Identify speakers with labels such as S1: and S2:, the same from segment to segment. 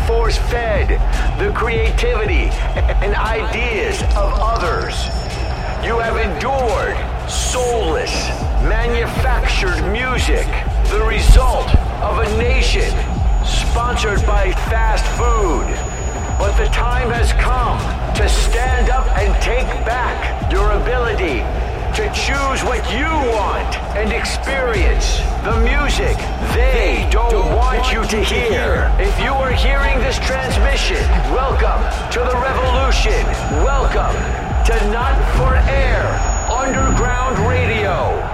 S1: force-fed the creativity and ideas of others. You have endured soulless, manufactured music, the result of a nation sponsored by fast food. But the time has come to stand up and take back your ability to choose what you want and experience the music they don't want you to hear. If you are hearing this transmission, welcome to the revolution. Welcome to Not for Air Underground Radio.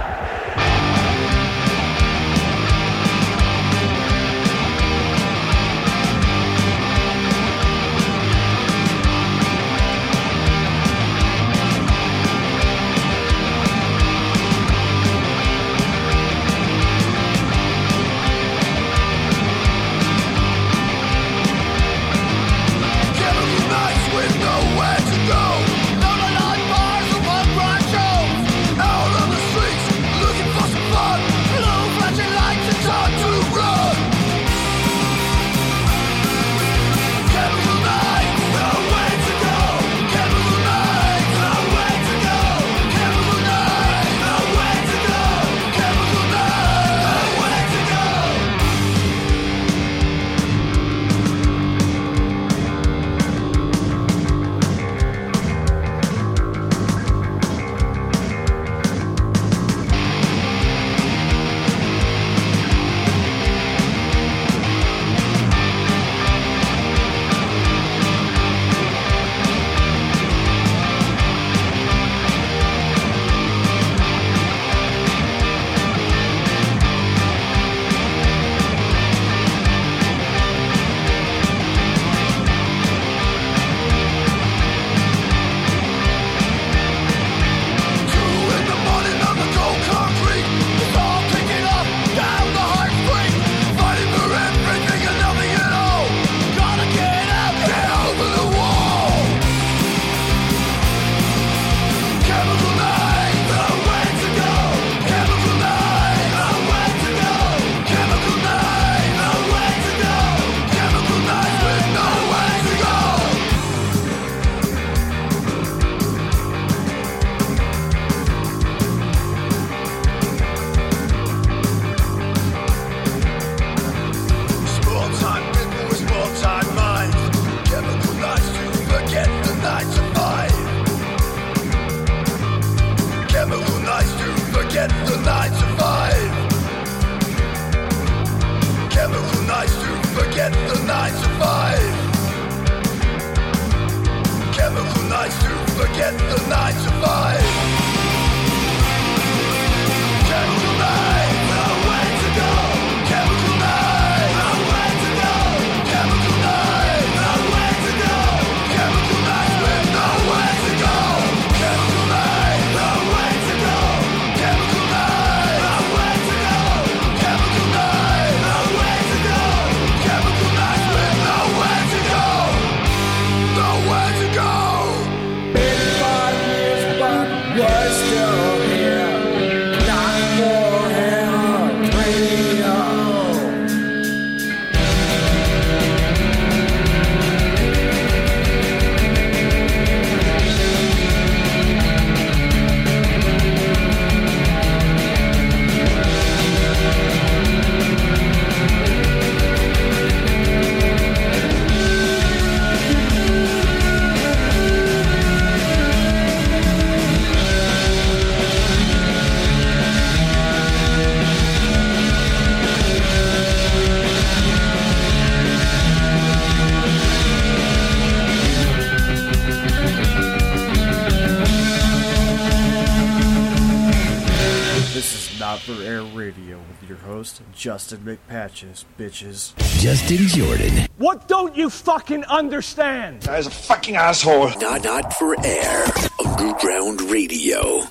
S2: Justin McPatches, bitches.
S3: Justin Jordan.
S4: What don't you fucking understand?
S5: Guy's a fucking asshole.
S3: Not for Air Underground Radio.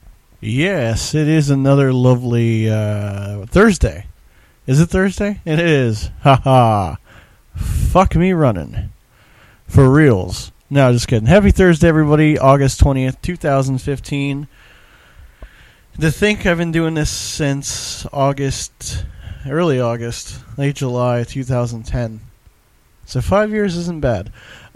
S2: Yes, it is another lovely Thursday. Is it Thursday? It is. Ha. Fuck me running. For reals. No, just kidding. Happy Thursday, everybody. August 20th, 2015. To think I've been doing this since early August, late July 2010. So 5 years isn't bad.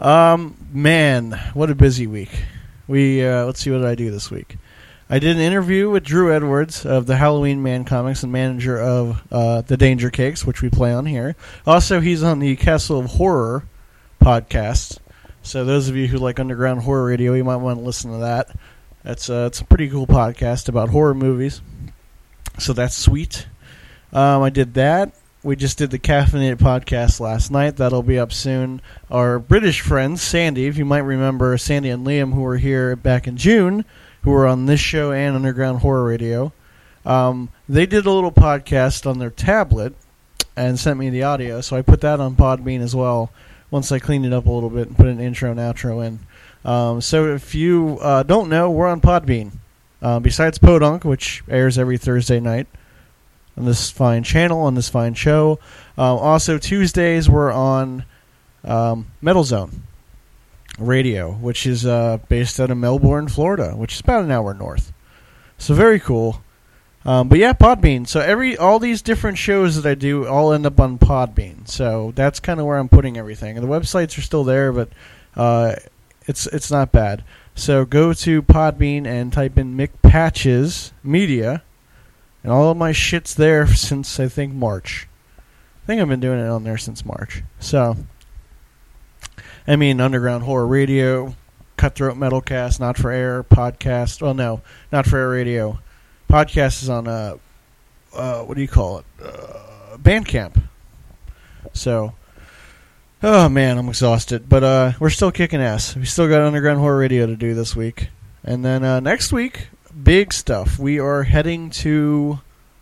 S2: Man, what a busy week. Let's see what did I do this week. I did an interview with Drew Edwards of the Halloween Man Comics and manager of the Danger Cakes, which we play on here. Also, he's on the Castle of Horror podcast. So those of you who like underground horror radio, you might want to listen to that. It's a pretty cool podcast about horror movies. So that's sweet. I did that. We just did the Caffeinated podcast last night. That'll be up soon. Our British friends, Sandy, if you might remember Sandy and Liam, who were here back in June, who were on this show and Underground Horror Radio. They did a little podcast on their tablet and sent me the audio, so I put that on Podbean as well once I cleaned it up a little bit and put an intro and outro in. So if you don't know, we're on Podbean. Besides Podunk, which airs every Thursday night on this fine channel, on this fine show. Also, Tuesdays we're on Metal Zone Radio, which is based out of Melbourne, Florida, which is about an hour north. So very cool. But yeah, Podbean. So all these different shows that I do all end up on Podbean. So that's kind of where I'm putting everything. And the websites are still there, but it's not bad. So go to Podbean and type in Mick Patches Media, and all of my shit's there since, I think, March. I think I've been doing it on there since March. So, I mean, Underground Horror Radio, Cutthroat Metalcast, Not For Air, Podcast. Well, no, Not For Air Radio. Podcast is on, what do you call it? Bandcamp. So, oh, man, I'm exhausted. But we're still kicking ass. We still got Underground Horror Radio to do this week. And then next week, big stuff. We are heading to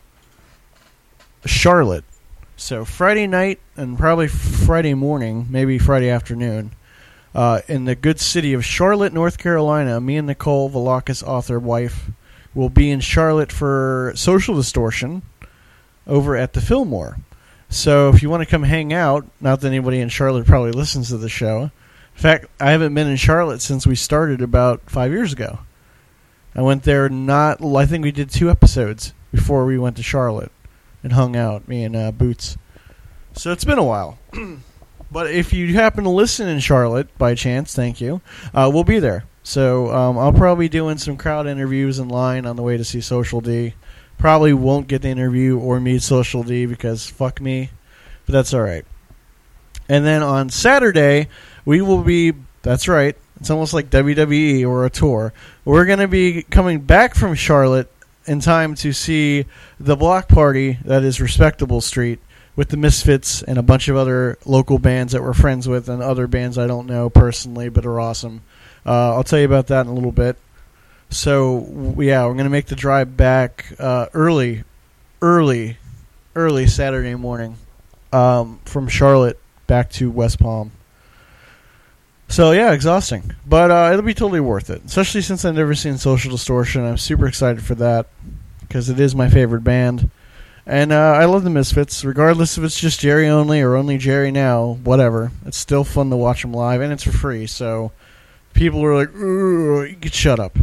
S2: Charlotte. So Friday night and probably Friday morning, maybe Friday afternoon, in the good city of Charlotte, North Carolina, me and Nicole, Velakis author wife, will be in Charlotte for Social Distortion over at the Fillmore. So if you want to come hang out, not that anybody in Charlotte probably listens to the show. In fact, I haven't been in Charlotte since we started about 5 years ago. I went there I think we did 2 episodes before we went to Charlotte and hung out, me and Boots. So it's been a while. But if you happen to listen in Charlotte, by chance, thank you, we'll be there. So I'll probably be doing some crowd interviews in line on the way to see Social D. Probably won't get the interview or meet Social D because fuck me, but that's all right. And then on Saturday, we will be, that's right, it's almost like WWE or a tour. We're going to be coming back from Charlotte in time to see the block party that is Respectable Street with the Misfits and a bunch of other local bands that we're friends with and other bands I don't know personally but are awesome. I'll tell you about that in a little bit. So, yeah, we're going to make the drive back early Saturday morning from Charlotte back to West Palm. So, yeah, exhausting. But it'll be totally worth it, especially since I've never seen Social Distortion. I'm super excited for that because it is my favorite band. And I love the Misfits, regardless if it's just Jerry only or only Jerry now, whatever. It's still fun to watch them live, and it's for free. So people are like, ooh, you can shut up.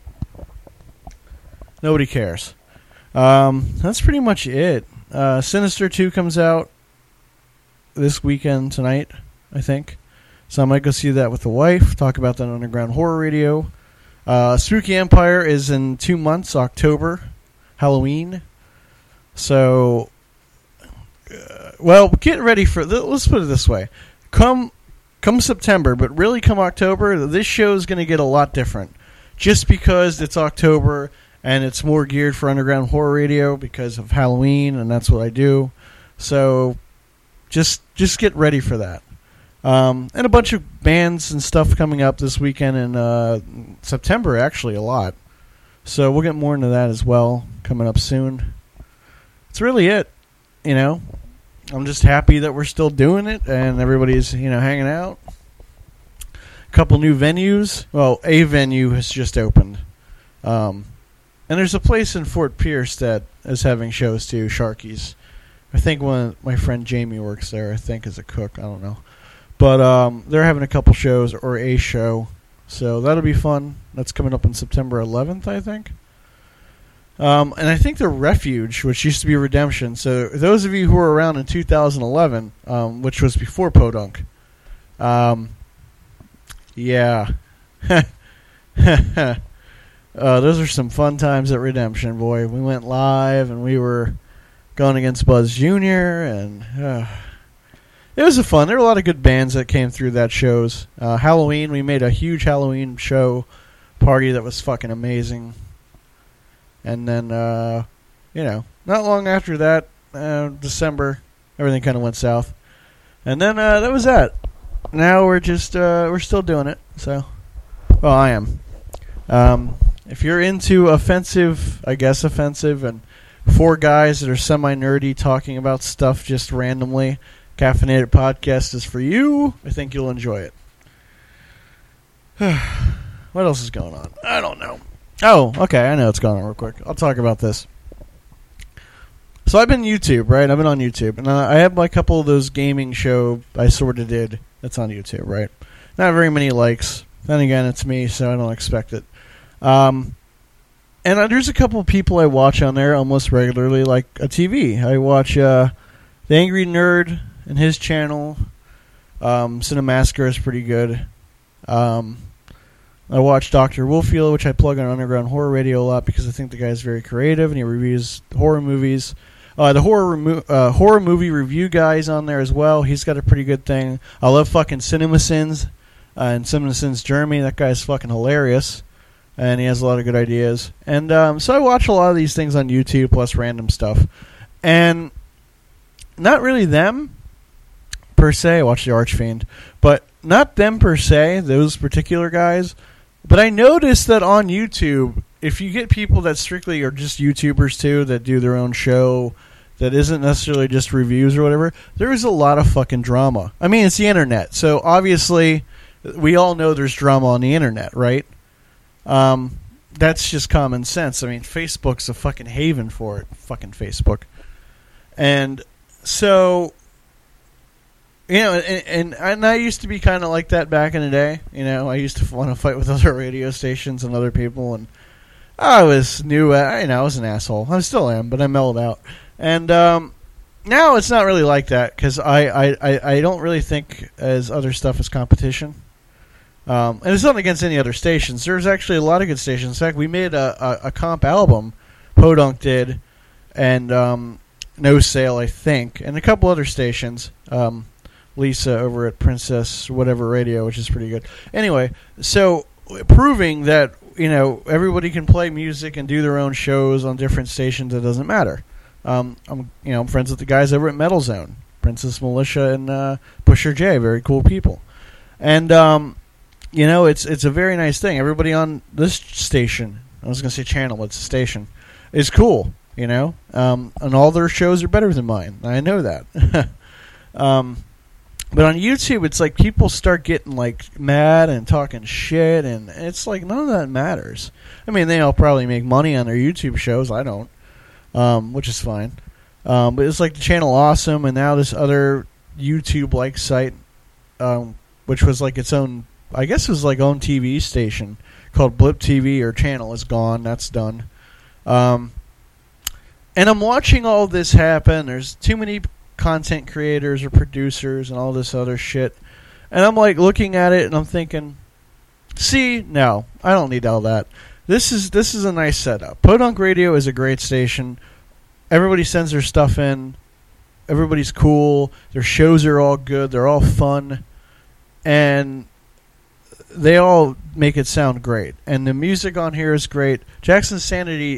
S2: Nobody cares. That's pretty much it. Sinister 2 comes out this weekend tonight, I think. So I might go see that with the wife, talk about that on Underground Horror Radio. Spooky Empire is in 2 months, October, Halloween. So, well, get ready for, let's put it this way. Come September, but really come October, this show is going to get a lot different. Just because it's October and it's more geared for Underground Horror Radio because of Halloween, and that's what I do. So, just get ready for that. And a bunch of bands and stuff coming up this weekend in September, actually, a lot. So we'll get more into that as well, coming up soon. That's really it, you know. I'm just happy that we're still doing it, and everybody's, hanging out. A couple new venues. Well, a venue has just opened. And there's a place in Fort Pierce that is having shows too, Sharky's. I think my friend Jamie works there, I think, as a cook. I don't know. But they're having a couple shows, or a show. So that'll be fun. That's coming up on September 11th, I think. And I think the Refuge, which used to be Redemption. So those of you who were around in 2011, which was before Podunk, Yeah. Those are some fun times at Redemption, boy. We went live, and we were going against Buzz Jr., and it was fun. There were a lot of good bands that came through that shows. Halloween, we made a huge Halloween show party that was fucking amazing. And then, not long after that, December, everything kind of went south. And then that was that. Now we're just we're still doing it. So, well, I am. If you're into offensive, and 4 guys that are semi-nerdy talking about stuff just randomly, Caffeinated Podcast is for you. I think you'll enjoy it. What else is going on? I don't know. Oh, okay, I know what's going on real quick. I'll talk about this. So I've been YouTube, right? I've been on YouTube. And I have a couple of those gaming show I sort of did that's on YouTube, right? Not very many likes. Then again, it's me, so I don't expect it. And there's a couple of people I watch on there almost regularly, like a TV. I watch The Angry Nerd and his channel. Cinemassacre is pretty good. I watch Dr. Wolfield, which I plug on Underground Horror Radio a lot because I think the guy's very creative and he reviews horror movies. The horror movie review guy's on there as well. He's got a pretty good thing. I love fucking CinemaSins and CinemaSins Jeremy. That guy's fucking hilarious. And he has a lot of good ideas. And so I watch a lot of these things on YouTube plus random stuff. And not really them per se. I watch The Archfiend. But not them per se, those particular guys. But I noticed that on YouTube, if you get people that strictly are just YouTubers too, that do their own show, that isn't necessarily just reviews or whatever, there is a lot of fucking drama. I mean, it's the internet. So obviously, we all know there's drama on the internet, right? That's just common sense. I mean, Facebook's a fucking haven for it. Fucking Facebook. And so, and I used to be kind of like that back in the day. I used to want to fight with other radio stations and other people, and I was new. I was an asshole. I still am, but I mellowed out. And now it's not really like that because I don't really think as other stuff as competition. And it's not against any other stations. There's actually a lot of good stations. In fact, we made a comp album, Podunk did, and No Sale, I think, and a couple other stations. Lisa over at Princess Whatever Radio, which is pretty good. Anyway, so proving that everybody can play music and do their own shows on different stations, it doesn't matter. I'm friends with the guys over at Metal Zone, Princess Militia and Pusher J, very cool people, and it's a very nice thing. Everybody on this station, I was going to say channel, it's a station, is cool, and all their shows are better than mine. I know that. But on YouTube, it's like people start getting mad and talking shit, and it's like none of that matters. I mean, they all probably make money on their YouTube shows. I don't, which is fine. But it's like the channel Awesome, and now this other YouTube-like site, which was like its own, I guess it was like own TV station called Blip TV or channel is gone. That's done. And I'm watching all this happen. There's too many content creators or producers and all this other shit, and I'm looking at it and I'm thinking, no, I don't need all that. This is a nice setup. Podunk Radio is a great station. Everybody sends their stuff in. Everybody's cool. Their shows are all good. They're all fun, and they all make it sound great. And the music on here is great. Jackson Sanity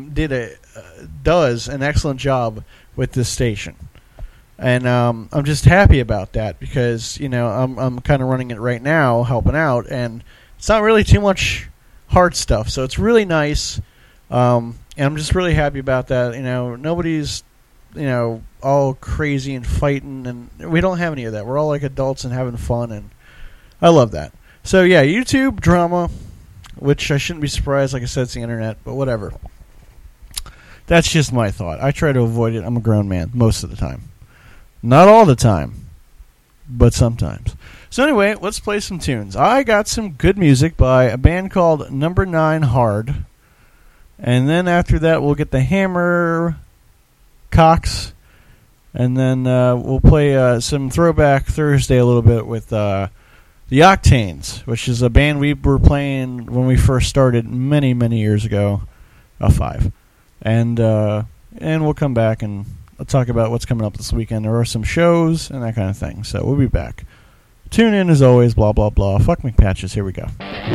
S2: does an excellent job with this station. And I'm just happy about that because, I'm kind of running it right now, helping out, and it's not really too much hard stuff. So it's really nice, and I'm just really happy about that. Nobody's, all crazy and fighting, and we don't have any of that. We're all like adults and having fun, and I love that. So, yeah, YouTube drama, which I shouldn't be surprised. Like I said, it's the internet, but whatever. That's just my thought. I try to avoid it. I'm a grown man most of the time. Not all the time, but sometimes. So anyway, let's play some tunes. I got some good music by a band called Number 9 Hard. And then after that, we'll get the Hammer, Cox, And then we'll play some Throwback Thursday a little bit with the Octanes, which is a band we were playing when we first started many, many years ago. 5. And we'll come back and talk about what's coming up this weekend. There are some shows and that kind of thing. So we'll be back. Tune in as always, blah, blah, blah. Fuck McPatches. Here we go.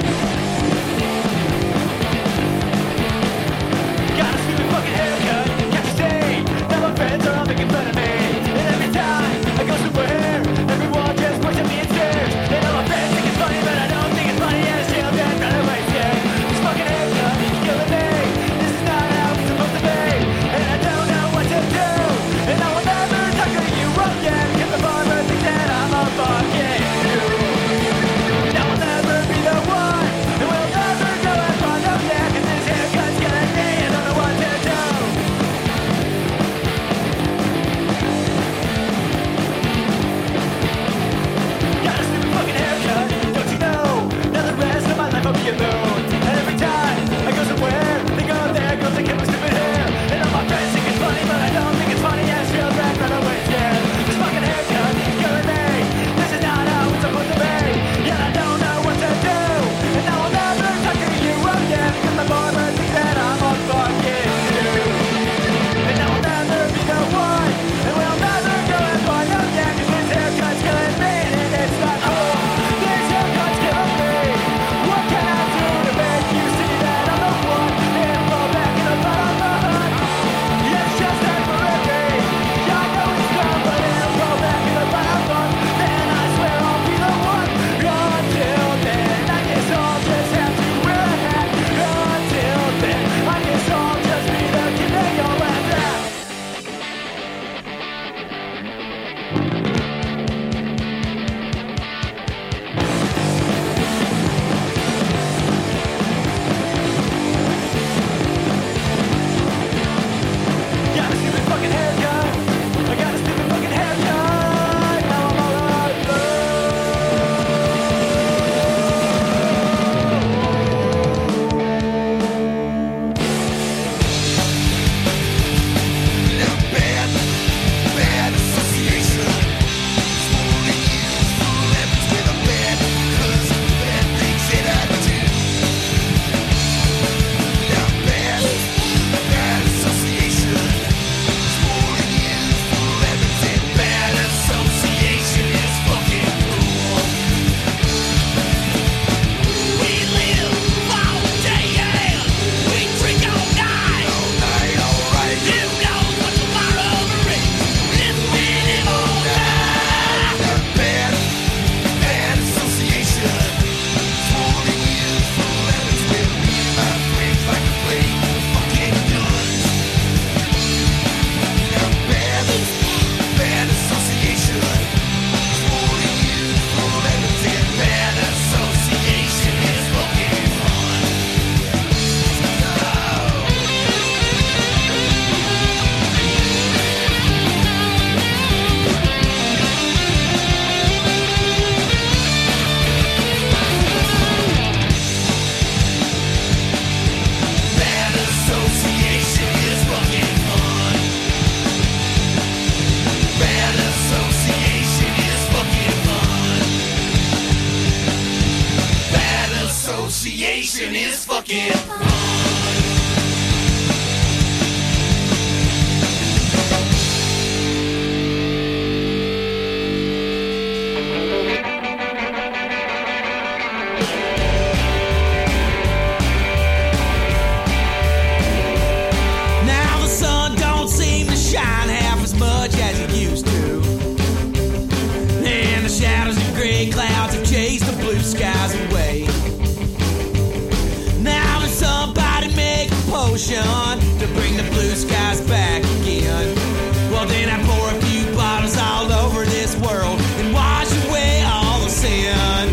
S5: To bring the blue skies back again. Well, then I pour a few bottles all over this world and wash away all the sin.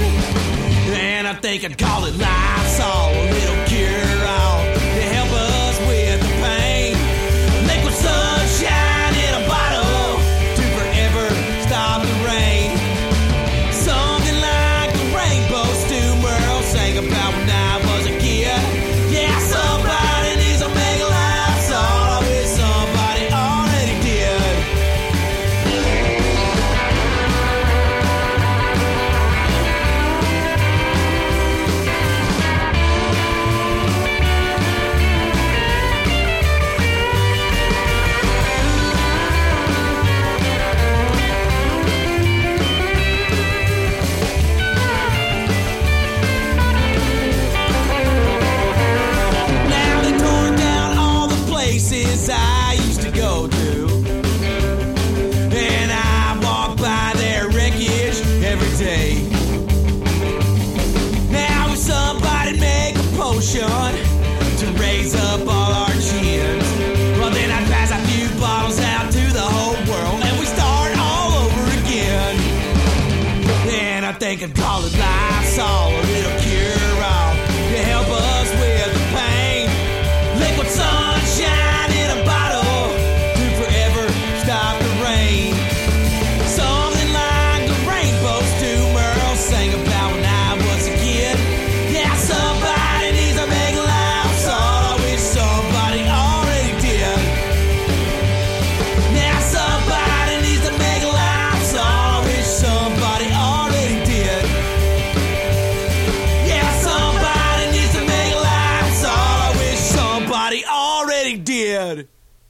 S5: And I think I'd call it Lysol, a little cure-all to help us with the pain. Liquid sunshine in a bottle to forever stop the rain. Something like the rainbow stew Merle sang about when I was a kid. Yeah, somebody needs to make a Lysol. I wish somebody already did. could call it Lysol, a little cure-all to help us with the pain. Liquid sunshine in a bottle to forever stop the rain. Something like the rainbows two Merle sang about when I was a kid. Yeah, somebody needs to make life salt. I wish somebody already did. Now somebody needs to make life salt. I wish somebody already did. Yeah, somebody needs to make life salt. I wish somebody already did.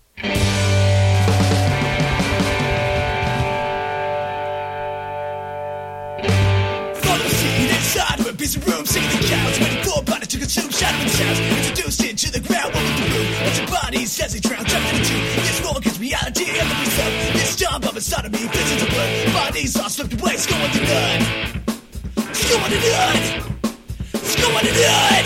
S6: Follow scene inside of a busy room, singing the cows, waiting for a body to consume, shouting sounds, introduced into the ground, what with the room, as your body says they drown, trapped in a tube. This world gives reality of the result. This storm of inside of me, fits into blood. Bodies are slipped away, it's going to none. It's going to none. It's going to none.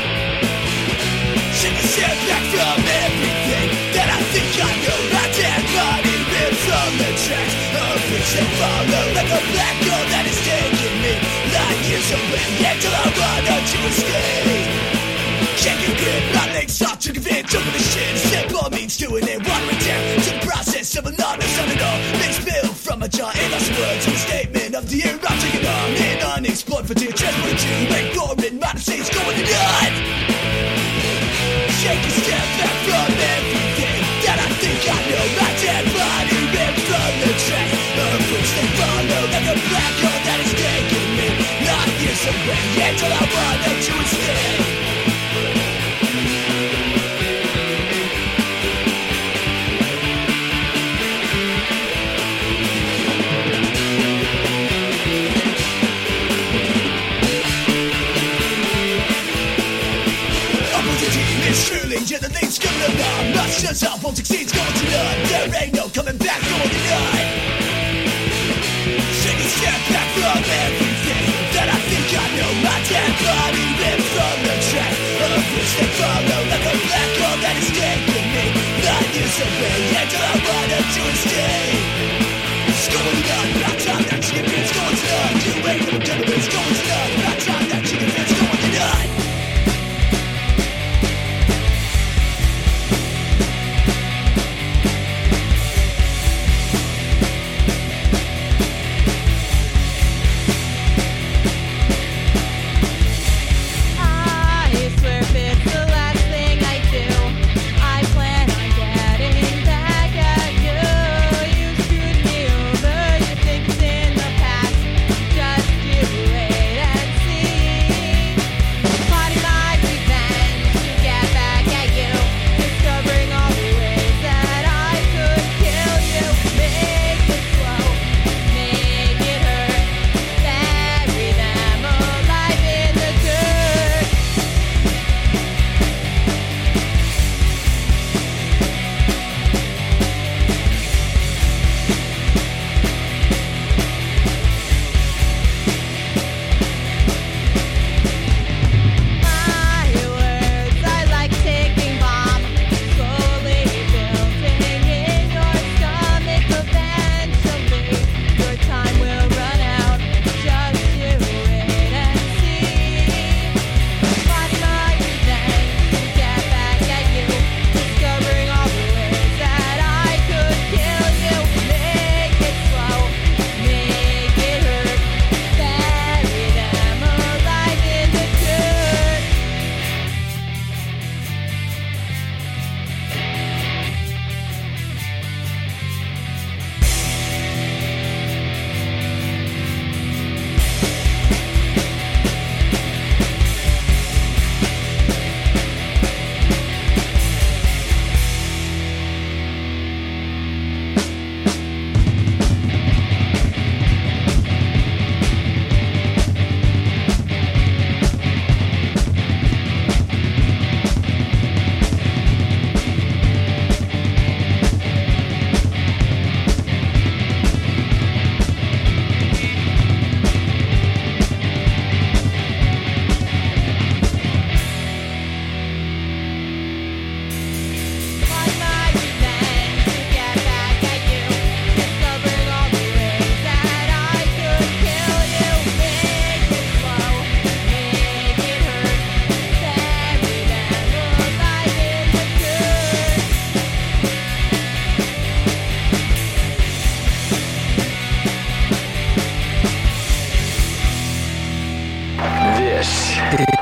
S6: Shake a step back from everything that I think I know. My dead body rips from the tracks of which they follow, like a black hole that is taking me 9 years away, until I run to escape. Can't get grip, my legs off to give in, jumping the shit. Simple means doing it, watering down to the process of anonymous on it all. Mixed bill from a jaw in lost words, to a statement of the year I'm taking on. In unexplored frontier, transported to make foreign modern states going to none. Shake a step back from everything that I think I know. My dead body ripped from the track of which they follow, like a black hole that is taking me 9 years away, until I run to escape. Truly, yeah, the thing's coming along. Much as all won't succeed, it's going to none. There ain't no coming back, going to none. Take a step back from everything that I think I know. My dead body ripped from the track of which they follow, like a black hole that is taking me 9 years away, until I run to escape. It's going to none, about time that chicken fit's going to none. You ain't gonna get it, it's going to none. About time that chicken fit's going to none.
S7: I swear if it's the last thing I do,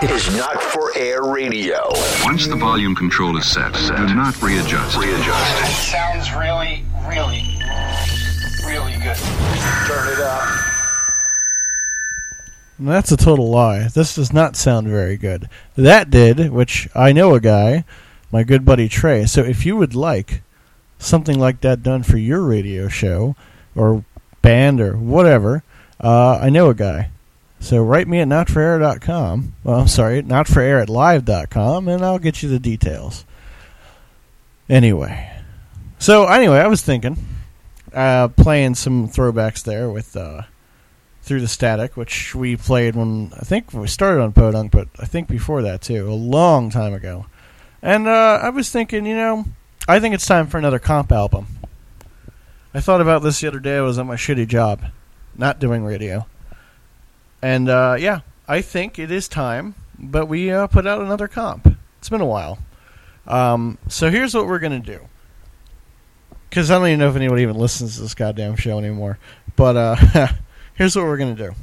S1: is Not For Air Radio.
S7: Once the volume control is set, do not readjust.
S4: It sounds really, really, really good.
S1: Turn it up.
S2: And that's a total lie. This does not sound very good. That did, which I know a guy, my good buddy Trey. So if you would like something like that done for your radio show or band or whatever, I know a guy. So write me at notforair.com. Well, I'm sorry, notforair@live.com, and I'll get you the details. Anyway, I was thinking, playing some throwbacks there with Through the Static, which we played when, I think we started on Podunk, but I think before that too, a long time ago. And I was thinking, I think it's time for another comp album. I thought about this the other day. I was at my shitty job, not doing radio. And, I think it is time, but we put out another comp. It's been a while. So here's what we're going to do. Because I don't even know if anybody even listens to this goddamn show anymore. But here's what we're going to do.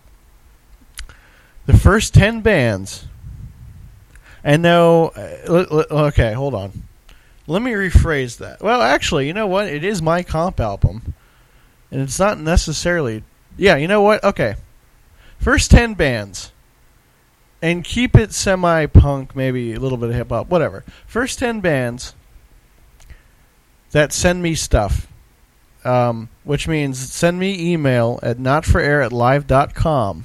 S2: The first 10 bands. And no, okay, hold on. Let me rephrase that. Well, actually, you know what? It is my comp album. And it's not necessarily... Yeah, you know what? Okay. First 10 bands. And keep it semi-punk, maybe a little bit of hip-hop, whatever. First 10 bands that send me stuff. Which means send me email at notforair@live.com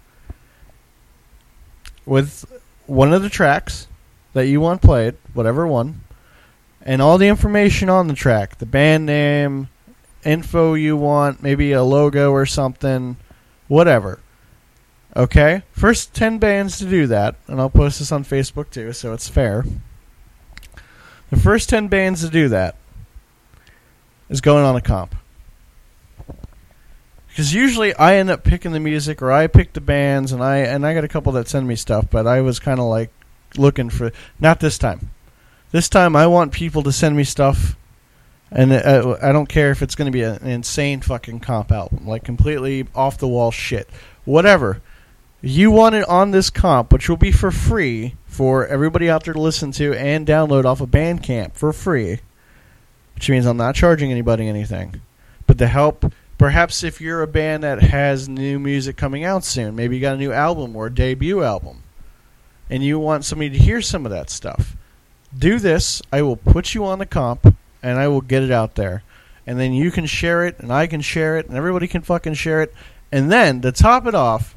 S2: with one of the tracks that you want played, whatever one, and all the information on the track, the band name, info you want, maybe a logo or something, whatever. Okay? First 10 bands to do that, and I'll post this on Facebook too, so it's fair. The first 10 bands to do that is going on a comp. Because usually I end up picking the music, or I pick the bands, and I got a couple that send me stuff, but I was kind of like looking for... Not this time. This time I want people to send me stuff, and I don't care if it's going to be an insane fucking comp album, like completely off-the-wall shit. Whatever. You want it on this comp, which will be for free for everybody out there to listen to and download off of Bandcamp for free, which means I'm not charging anybody anything. But to help, perhaps if you're a band that has new music coming out soon, maybe you got a new album or a debut album, and you want somebody to hear some of that stuff, do this. I will put you on the comp, and I will get it out there. And then you can share it, and I can share it, and everybody can fucking share it. And then, to top it off,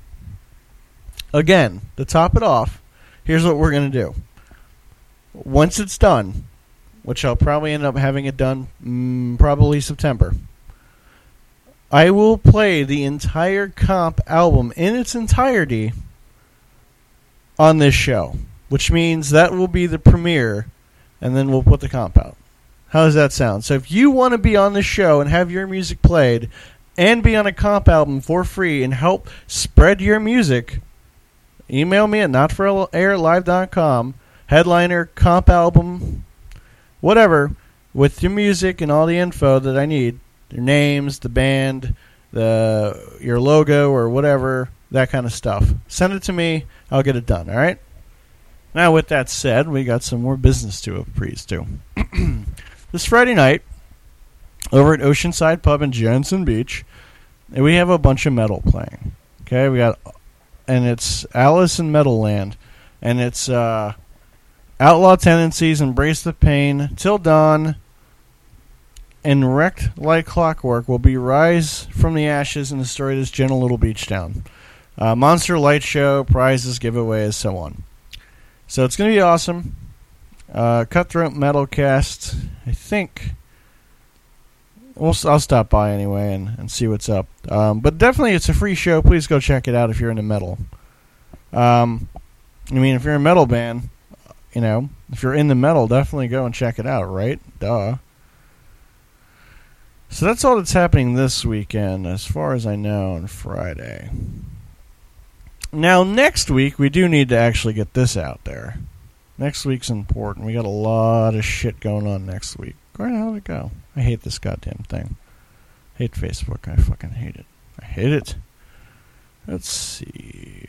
S2: here's what we're going to do. Once it's done, which I'll probably end up having it done probably September, I will play the entire comp album in its entirety on this show, which means that will be the premiere, and then we'll put the comp out. How does that sound? So if you want to be on the show and have your music played and be on a comp album for free and help spread your music, email me at notforair@live.com, headliner, comp album, whatever, with your music and all the info that I need, your names, the band, your logo or whatever, that kind of stuff. Send it to me. I'll get it done, all right? Now, with that said, we got some more business to appease to. This Friday night, over at Oceanside Pub in Jensen Beach, we have a bunch of metal playing. Okay, and it's Alice in Metal Land, and it's Outlaw Tendencies, Embrace the Pain, Till Dawn, and Wrecked Like Clockwork will be Rise from the Ashes and Destroy This Gentle Little Beach Town. Monster Light Show, prizes, giveaways, so on. So it's going to be awesome. Cutthroat Metalcast, I think. I'll stop by anyway and see what's up. But definitely it's a free show. Please go check it out if you're into metal. If you're a metal band, if you're into metal, definitely go and check it out, right? Duh. So that's all that's happening this weekend, as far as I know, on Friday. Now, next week, we do need to actually get this out there. Next week's important. We got a lot of shit going on next week. Where the hell did it go? I hate this goddamn thing. I hate Facebook. I fucking hate it. I hate it. Let's see.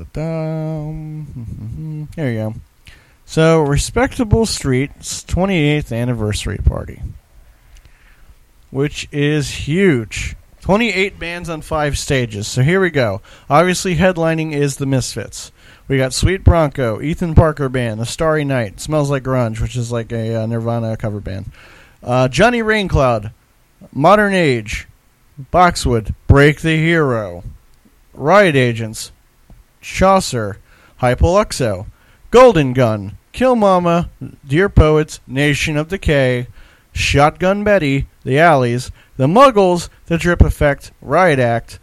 S2: There you go. So, Respectable Street's 28th anniversary party, which is huge. 28 bands on 5 stages. So here we go. Obviously, headlining is the Misfits. We got Sweet Bronco, Ethan Parker Band, The Starry Night, Smells Like Grunge, which is like a Nirvana cover band. Johnny Raincloud, Modern Age, Boxwood, Break the Hero, Riot Agents, Chaucer, Hypoluxo, Golden Gun, Kill Mama, Dear Poets, Nation of Decay, Shotgun Betty, The Alleys, The Muggles, The Drip Effect, Riot Act,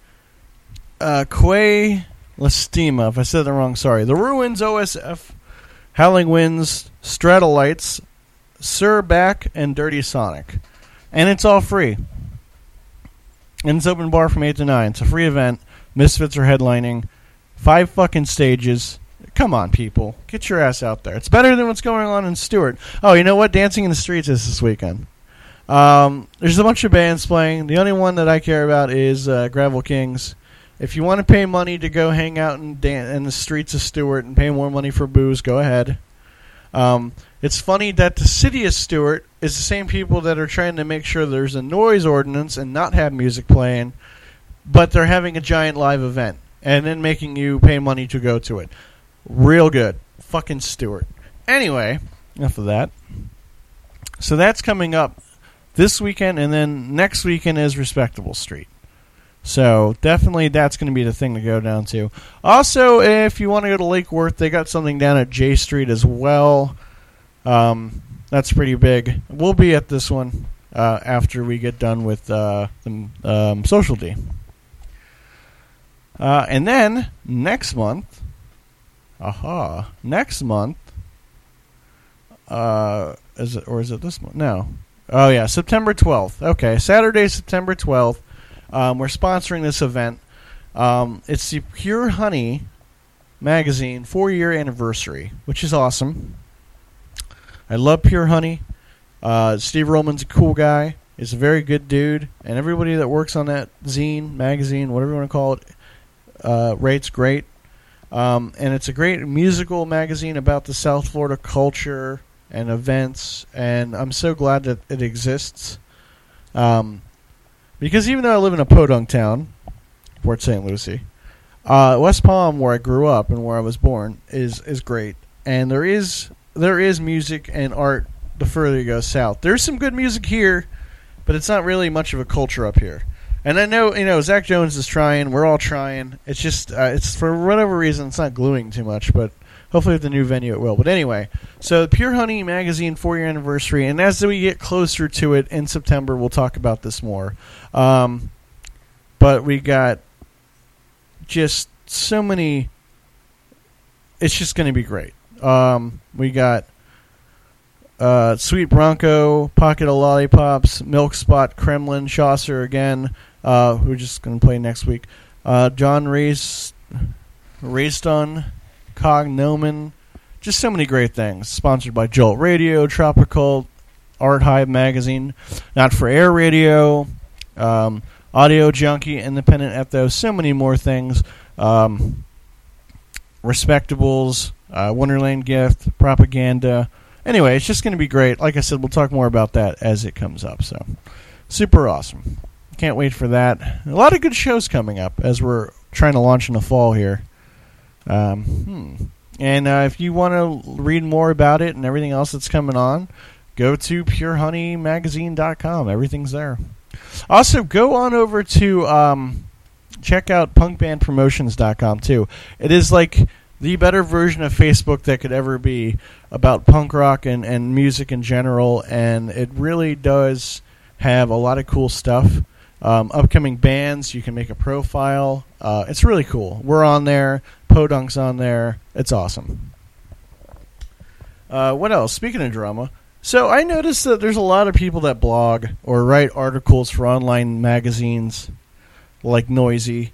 S2: Quay Lastima, if I said that wrong, sorry. The Ruins, OSF, Howling Winds, Stratolites, Sir Back, and Dirty Sonic. And it's all free. And it's open bar from 8 to 9. It's a free event. Misfits are headlining. 5 fucking stages. Come on, people. Get your ass out there. It's better than what's going on in Stewart. Oh, you know what? Dancing in the Streets is this weekend. There's a bunch of bands playing. The only one that I care about is Gravel Kings. If you want to pay money to go hang out in the streets of Stewart and pay more money for booze, go ahead. It's funny that the city of Stewart is the same people that are trying to make sure there's a noise ordinance and not have music playing, but they're having a giant live event and then making you pay money to go to it. Real good. Fucking Stewart. Anyway, enough of that. So that's coming up this weekend, and then next weekend is Respectable Street. So definitely that's going to be the thing to go down to. Also, if you want to go to Lake Worth, they got something down at J Street as well. That's pretty big. We'll be at this one after we get done with the Social D. And then next month, is it this month? No. Oh yeah, September 12th. Okay, Saturday, September 12th. We're sponsoring this event. It's the Pure Honey magazine 4-year anniversary, which is awesome. I love Pure Honey. Steve Rollman's a cool guy. He's a very good dude. And everybody that works on that zine, magazine, whatever you want to call it, rates great. And it's a great musical magazine about the South Florida culture and events. And I'm so glad that it exists. Because even though I live in a podunk town, Port St. Lucie, West Palm, where I grew up and where I was born, is great. And there is music and art the further you go south. There's some good music here, but it's not really much of a culture up here. And I know, Zach Jones is trying. We're all trying. It's just, it's for whatever reason, it's not gluing too much, but hopefully with the new venue it will. But anyway, so Pure Honey magazine 4-year anniversary, and as we get closer to it in September, we'll talk about this more. But we got just so many. It's just going to be great. We got Sweet Bronco, Pocket of Lollipops, Milk Spot, Kremlin, Chaucer again, who are just going to play next week. John Rayston, Cognomen, just so many great things. Sponsored by Jolt Radio, Tropical, Art Hive Magazine, Not for Air Radio, Audio Junkie, Independent Ethos, so many more things. Respectables, Wonderland Gift, Propaganda. Anyway, it's just going to be great. Like I said, we'll talk more about that as it comes up. So, super awesome. Can't wait for that. A lot of good shows coming up as we're trying to launch in the fall here. And if you want to read more about it and everything else that's coming on, go to purehoneymagazine.com. Everything's there. Also, go on over to check out punkbandpromotions.com too. It is like the better version of Facebook that could ever be about punk rock and music in general, and it really does have a lot of cool stuff. Upcoming bands, you can make a profile. It's really cool. We're on there. Podunk's on there. It's awesome. What else? Speaking of drama, so I noticed that there's a lot of people that blog or write articles for online magazines like Noisy,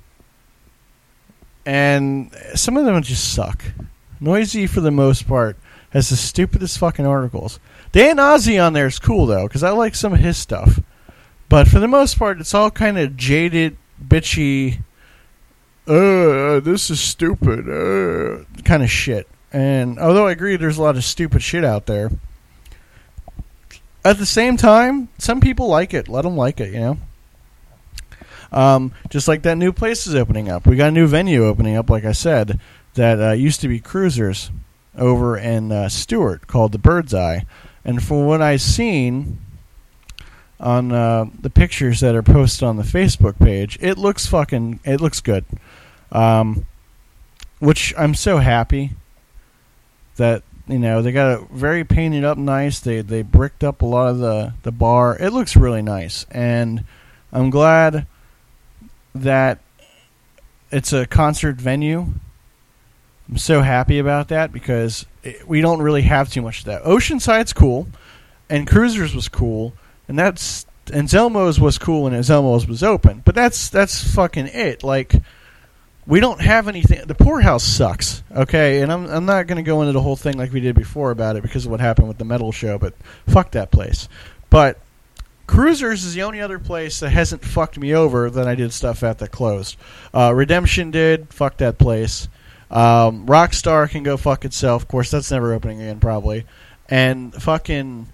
S2: and some of them just suck. Noisy, for the most part, has the stupidest fucking articles. Dan Ozzie on there is cool, though, because I like some of his stuff. But for the most part, it's all kind of jaded, bitchy this is stupid, kind of shit. And although I agree there's a lot of stupid shit out there, at the same time, some people like it. Let them like it, you know? Just like that new place is opening up. We got a new venue opening up, like I said, that used to be Cruisers over in Stewart called the Bird's Eye. And from what I've seen on the pictures that are posted on the Facebook page, it looks good. Which I'm so happy that, you know, they got it very painted up nice. They bricked up a lot of the bar. It looks really nice. And I'm glad that it's a concert venue. I'm so happy about that because we don't really have too much of that. Oceanside's cool, and Cruisers was cool, and Zelmo's was cool when Zelmo's was open. But that's fucking it. Like, we don't have anything. The Poorhouse sucks, okay? And I'm not going to go into the whole thing like we did before about it because of what happened with the metal show, but fuck that place. But Cruisers is the only other place that hasn't fucked me over that I did stuff at that closed. Redemption did. Fuck that place. Rockstar can go fuck itself. Of course, that's never opening again, probably. And fucking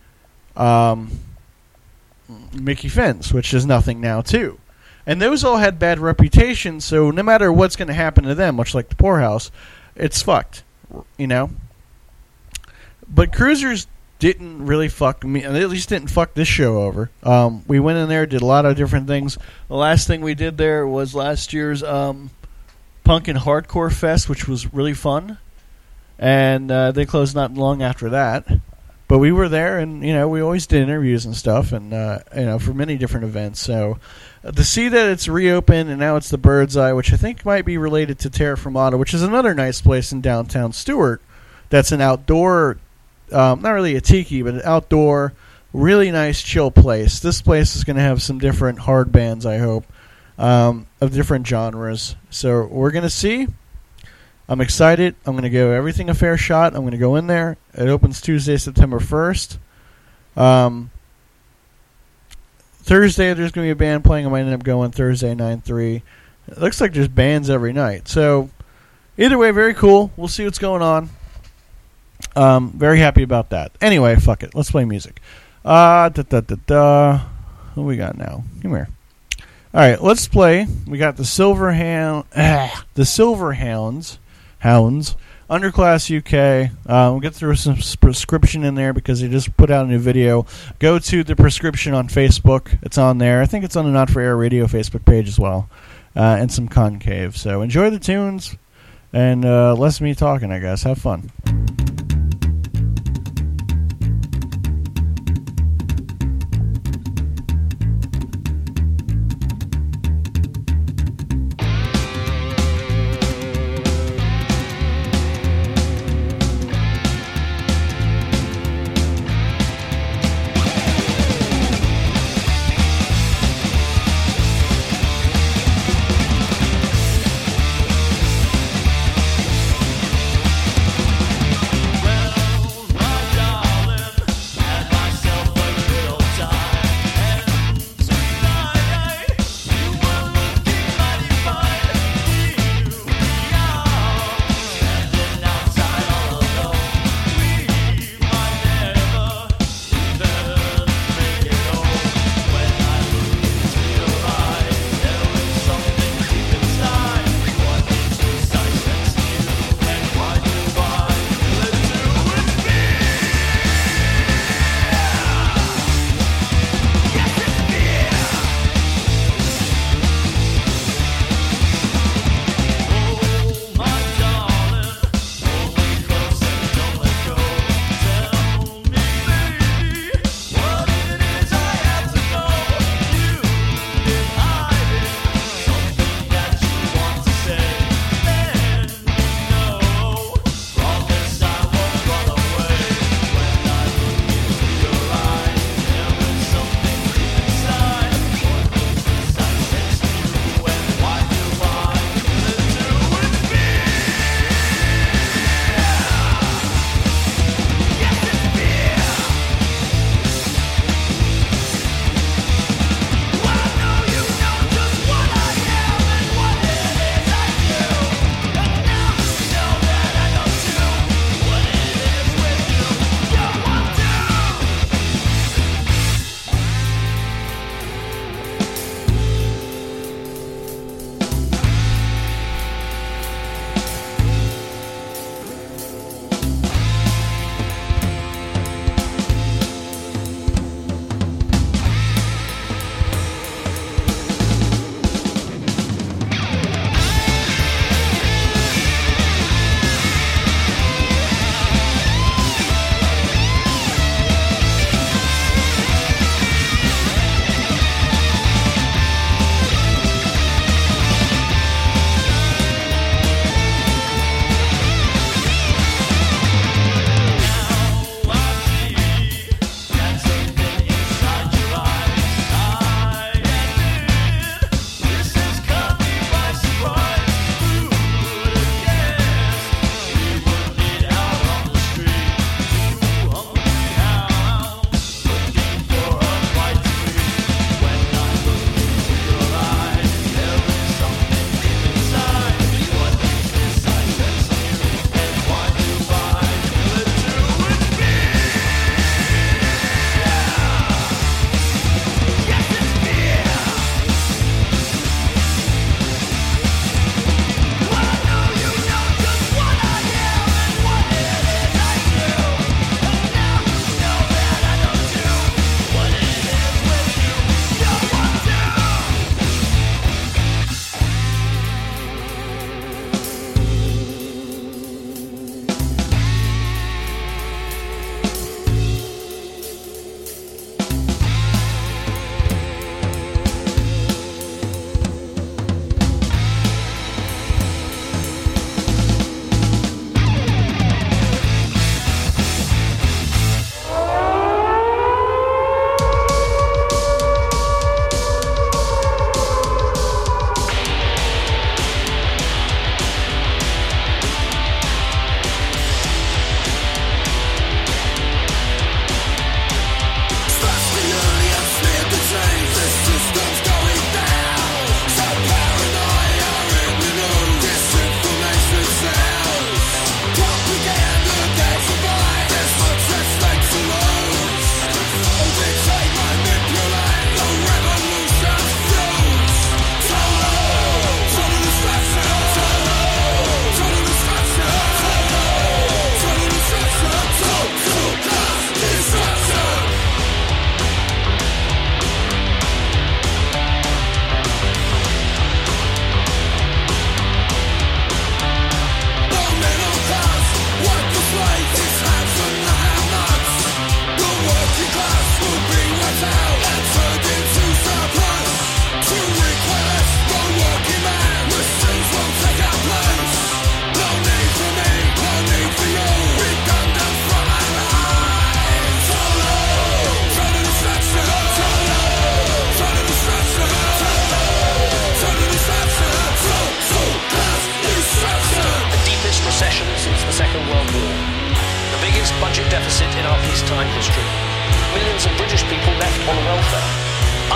S2: Mickey Finn's, which is nothing now, too. And those all had bad reputations, so no matter what's going to happen to them, much like the Poorhouse, it's fucked, you know? But Cruisers didn't really fuck me, at least didn't fuck this show over. We went in there, did a lot of different things. The last thing we did there was last year's Punk and Hardcore Fest, which was really fun. And they closed not long after that. But we were there, and, you know, we always did interviews and stuff, and, you know, for many different events. So to see that it's reopened, and now it's the Bird's Eye, which I think might be related to Terra Firmata, which is another nice place in downtown Stewart. That's an outdoor, not really a tiki, but an outdoor, really nice, chill place. This place is going to have some different hard bands, I hope, of different genres. So we're going to see. I'm excited. I'm going to give everything a fair shot. I'm going to go in there. It opens Tuesday, September 1st. Thursday, there's going to be a band playing. I might end up going Thursday, 9/3. It looks like there's bands every night. So, either way, very cool. We'll see what's going on. Very happy about that. Anyway, fuck it. Let's play music. What we got now? Come here. All right, let's play. We got the Silver Hounds, Underclass UK. We'll get through some Prescription in there because they just put out a new video. Go to the Prescription on Facebook. It's on there. I think it's on the Not For Air Radio Facebook page as well. And some Concave. So enjoy the tunes and less me talking, I guess. Have fun.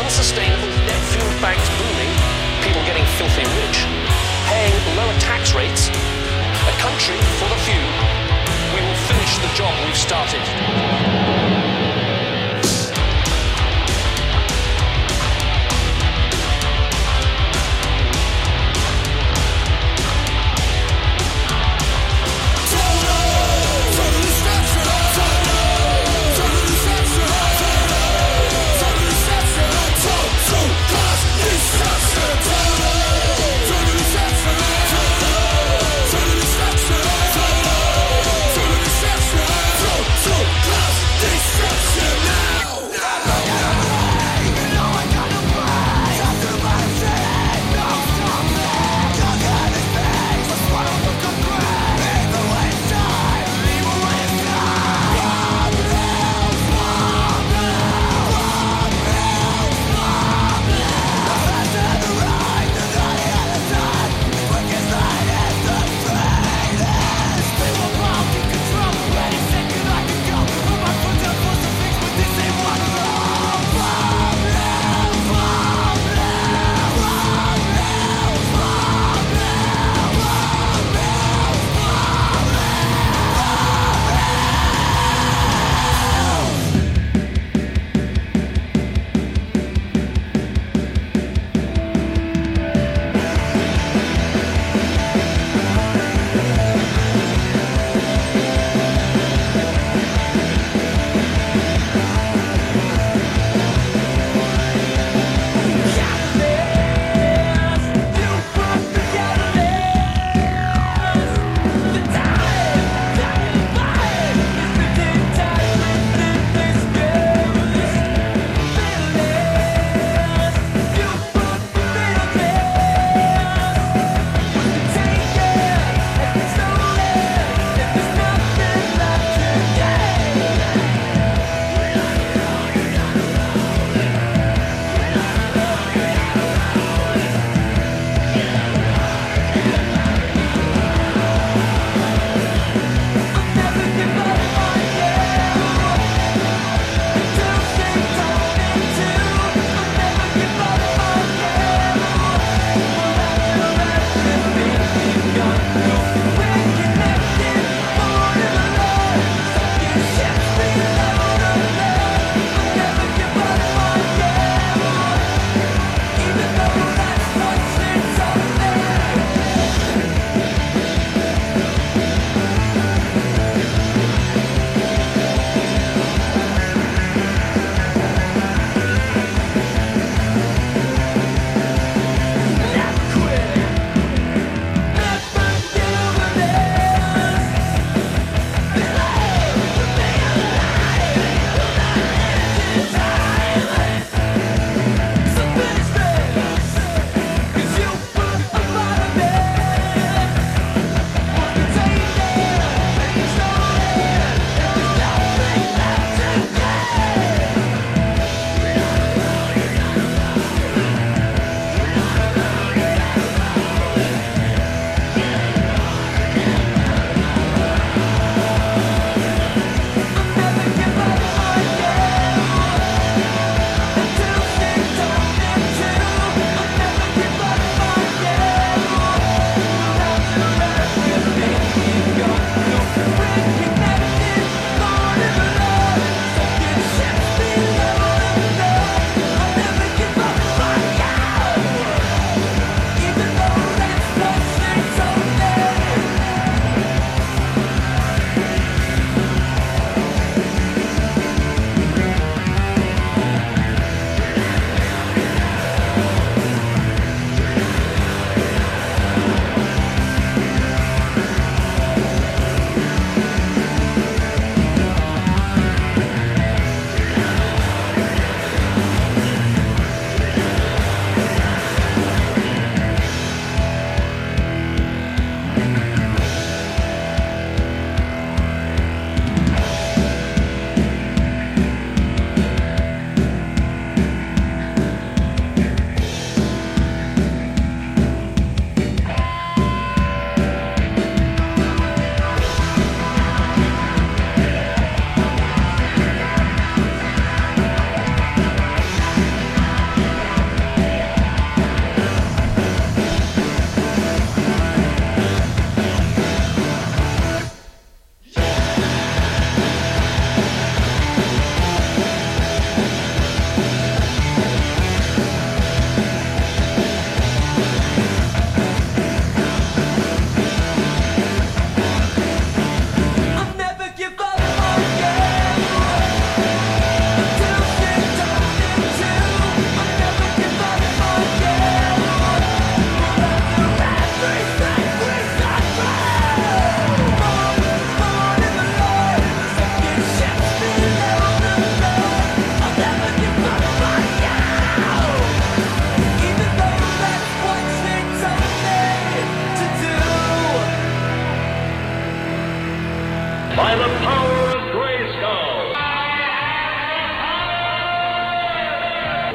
S8: unsustainable debt fueled banks booming, people getting filthy rich, paying lower tax rates, a country for the few, we will finish the job we've started.
S6: Total class destruction.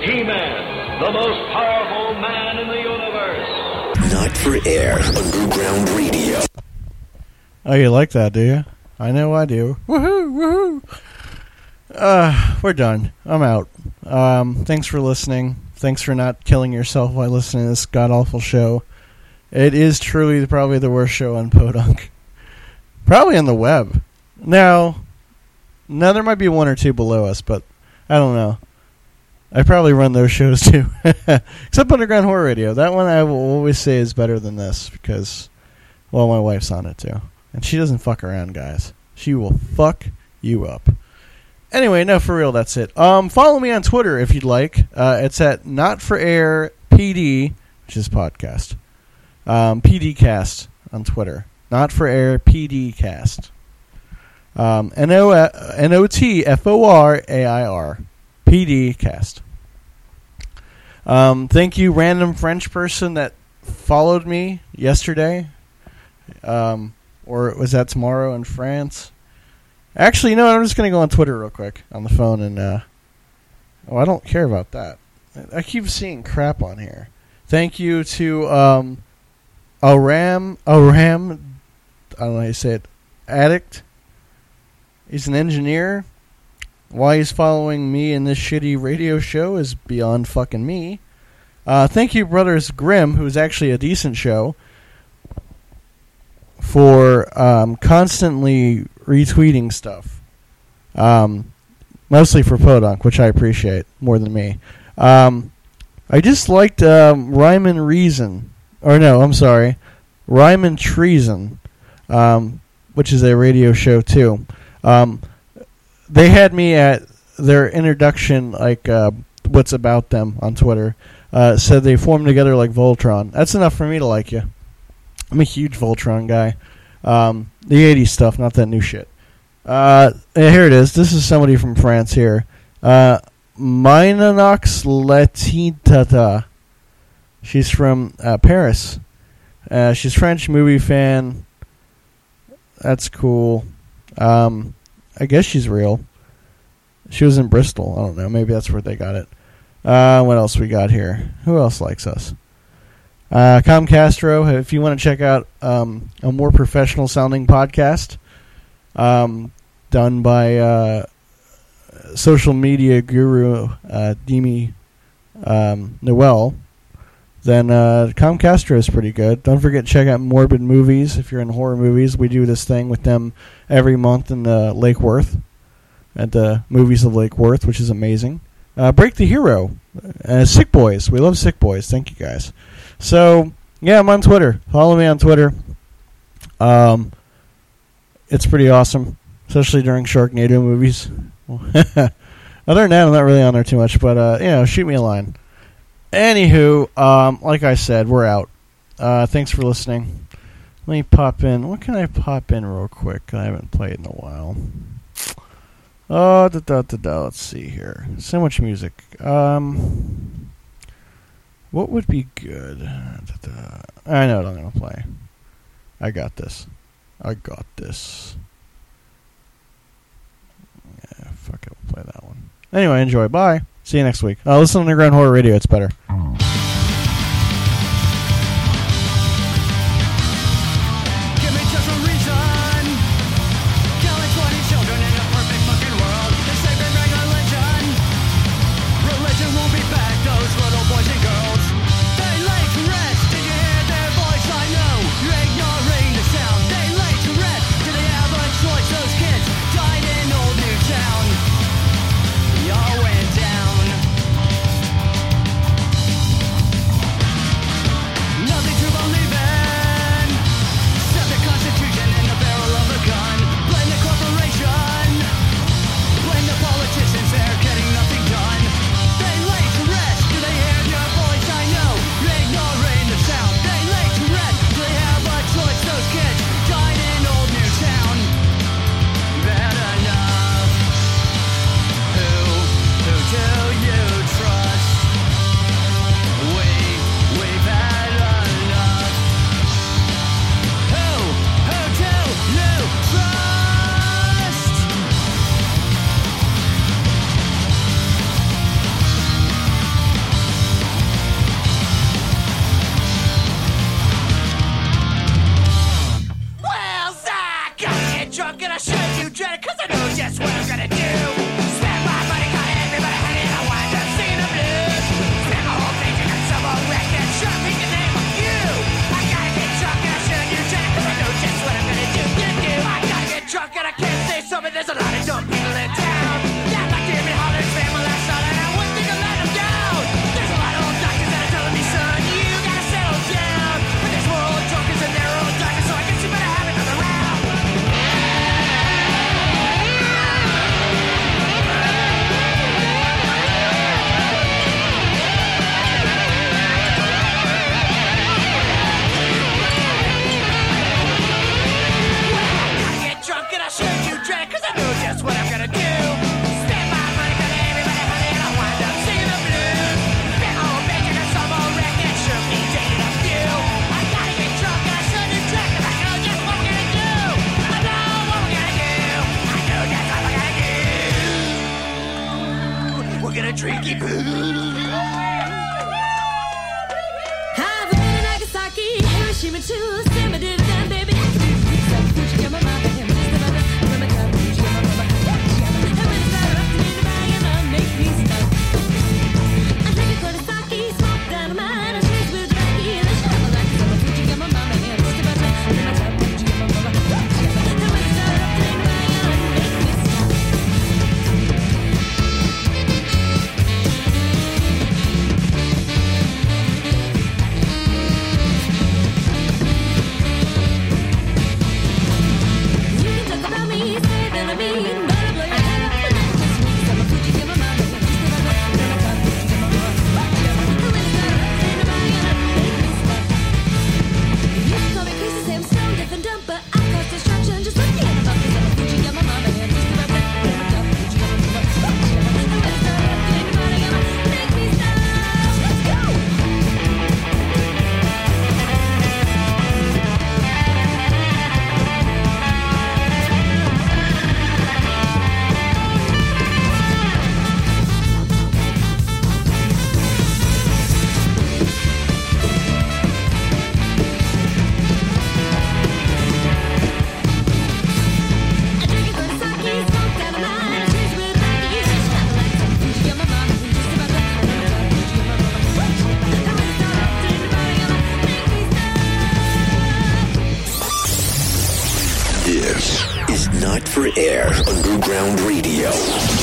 S9: He-Man, the most powerful man in the universe.
S3: Not for Air Underground Radio.
S2: Oh, you like that, do you? I know I do. Woohoo! Woohoo! We're done. I'm out. Thanks for listening. Thanks for not killing yourself while listening to this god-awful show. It is truly probably the worst show on Podunk. Probably on the web. Now, there might be one or two below us, but I don't know. I probably run those shows too. Except Underground Horror Radio. That one I will always say is better than this because, well, my wife's on it too. And she doesn't fuck around, guys. She will fuck you up. Anyway, no, for real, that's it. Follow me on Twitter if you'd like. It's at NotForAirPD, which is podcast. PDcast on Twitter. NotForAirPDcast. NOTFORAIR. PDcast. Thank you, random French person that followed me yesterday. Or was that tomorrow in France? Actually, no, I'm just going to go on Twitter real quick on the phone and, I don't care about that. I keep seeing crap on here. Thank you to, Aram, I don't know how you say it, Addict. He's an engineer. Why he's following me in this shitty radio show is beyond fucking me. Thank you, Brothers Grimm, who's actually a decent show, for constantly retweeting stuff. Mostly for Podunk, which I appreciate more than me. I just liked Rhyme and Reason. Or no, I'm sorry. Rhyme and Treason, which is a radio show too. They had me at their introduction, like what's about them on Twitter. Said they formed together like Voltron. That's enough for me to like you. I'm a huge Voltron guy. The 80s stuff, not that new shit. Here it is. This is somebody from France here. Minanox Latitata. She's from Paris. She's French movie fan. That's cool. I guess she's real. She was in Bristol. I don't know. Maybe that's where they got it. What else we got here? Who else likes us? Comcastro, if you want to check out a more professional sounding podcast done by social media guru Demi Noel, then Comcastro is pretty good. Don't forget to check out Morbid Movies if you're in horror movies. We do this thing with them every month in Lake Worth, at the Movies of Lake Worth, which is amazing. Break the Hero. Sick Boys. We love Sick Boys. Thank you, guys. So, yeah, I'm on Twitter. Follow me on Twitter. It's pretty awesome, especially during Sharknado movies. Other than that, I'm not really on there too much, but, shoot me a line. Anywho, like I said, we're out. Thanks for listening. Let me pop in. What can I pop in real quick? I haven't played in a while. Let's see here. So much music. What would be good? I know what I'm going to play. I got this. Yeah, fuck it. We'll play that one. Anyway, enjoy. Bye. See you next week. Listen to Underground Horror Radio. It's better.
S3: This is Not for Air Underground Radio.